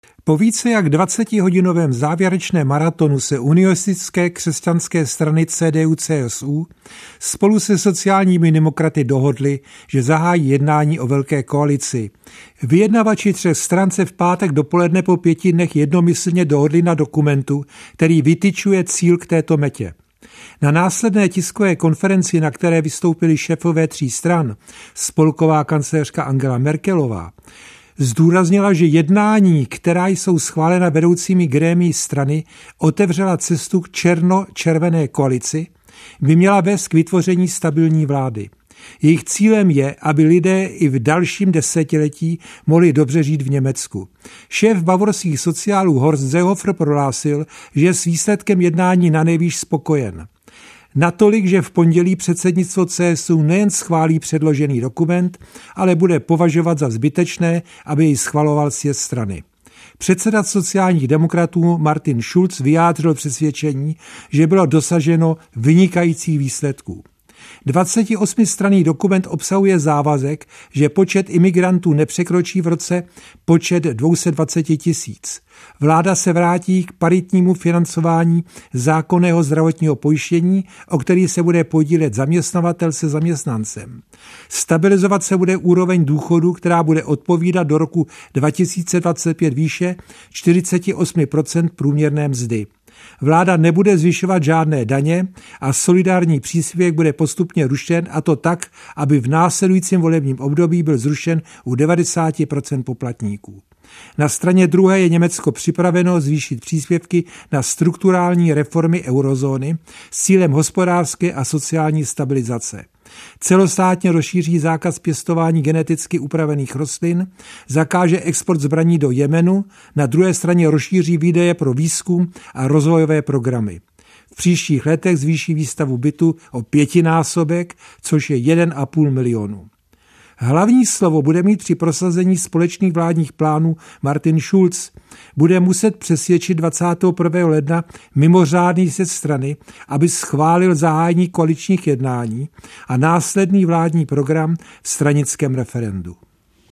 Po více jak 20hodinovém závěrečném maratonu se unionistické křesťanské strany CDU-CSU spolu se sociálními demokraty dohodli, že zahájí jednání o velké koalici. Vyjednavači 3 stran se v pátek dopoledne po 5 dnech jednomyslně dohodli na dokumentu, který vytyčuje cíl k této metě. Na následné tiskové konferenci, na které vystoupili šéfové 3 stran, spolková kancléřka Angela Merkelová, zdůraznila, že jednání, která jsou schválena vedoucími grémií strany, otevřela cestu k černo-červené koalici, by měla vést k vytvoření stabilní vlády. Jejich cílem je, aby lidé i v dalším desetiletí mohli dobře žít v Německu. Šéf bavorských sociálů Horst Seehofer prohlásil, že je s výsledkem jednání nanejvýš spokojen. Natolik, že v pondělí předsednictvo CSU nejen schválí předložený dokument, ale bude považovat za zbytečné, aby jej schvaloval sjezd strany. Předseda sociálních demokratů Martin Schulz vyjádřil přesvědčení, že bylo dosaženo vynikajících výsledků. 28stranný dokument obsahuje závazek, že počet imigrantů nepřekročí v roce počet 220 000. Vláda se vrátí k paritnímu financování zákonného zdravotního pojištění, o který se bude podílet zaměstnavatel se zaměstnancem. Stabilizovat se bude úroveň důchodu, která bude odpovídat do roku 2025 výše 48% průměrné mzdy. Vláda nebude zvyšovat žádné daně a solidární příspěvek bude postupně rušen, a to tak, aby v následujícím volebním období byl zrušen u 90% poplatníků. Na straně druhé je Německo připraveno zvýšit příspěvky na strukturální reformy eurozóny s cílem hospodářské a sociální stabilizace. Celostátně rozšíří zákaz pěstování geneticky upravených rostlin, zakáže export zbraní do Jemenu, na druhé straně rozšíří výdaje pro výzkum a rozvojové programy. V příštích letech zvýší výstavu bytu o 5násobek, což je 1,5 milionu. Hlavní slovo bude mít při prosazení společných vládních plánů Martin Schulz. Bude muset přesvědčit 21. ledna mimořádný sjezd strany, aby schválil zahájení koaličních jednání a následný vládní program v stranickém referendu.